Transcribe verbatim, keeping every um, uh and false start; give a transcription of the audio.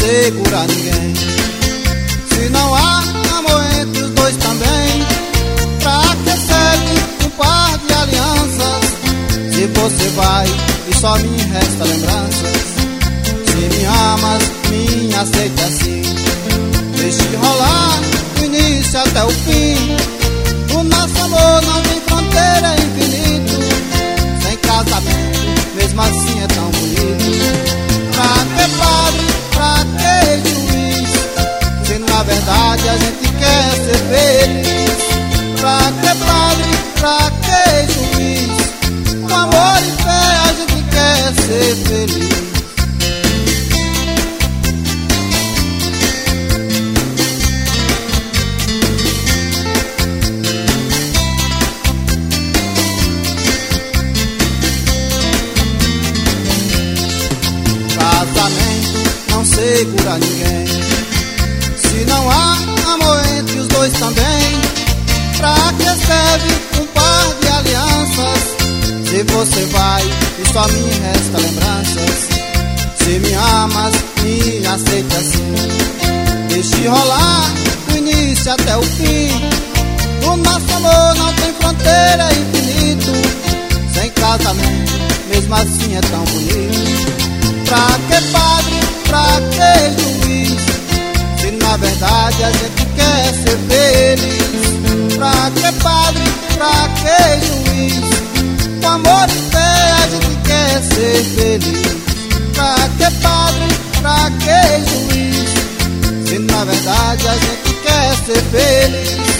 segura ninguém. Se não há amor entre os dois também, pra que serve um par de alianças? Se você vai e só me resta lembranças. Se me amas, me aceite assim. Deixe rolar do início até o fim. O nosso amor não tem fronteira, é infinito. Sem casamento, mesmo assim é tão bonito. Pra que padre, pra que juiz, se na verdade a gente quer ser feliz? Pra que padre, pra que juiz, com amor e fé a gente quer ser feliz. Casamento não segura ninguém. Se não há amor entre os dois também, pra que serve um par de alianças? Se você vai e só me resta lembranças. Se me amas, me aceite assim. Deixe rolar do início até o fim. O nosso amor não tem fronteira, é infinito. Sem casamento, mesmo assim é tão bonito. Pra que padre, pra que juiz, se na verdade a gente quer ser feliz? Pra que padre, pra que juiz, com amor e fé a gente quer ser feliz? Pra que padre, pra que juiz, se na verdade a gente quer ser feliz?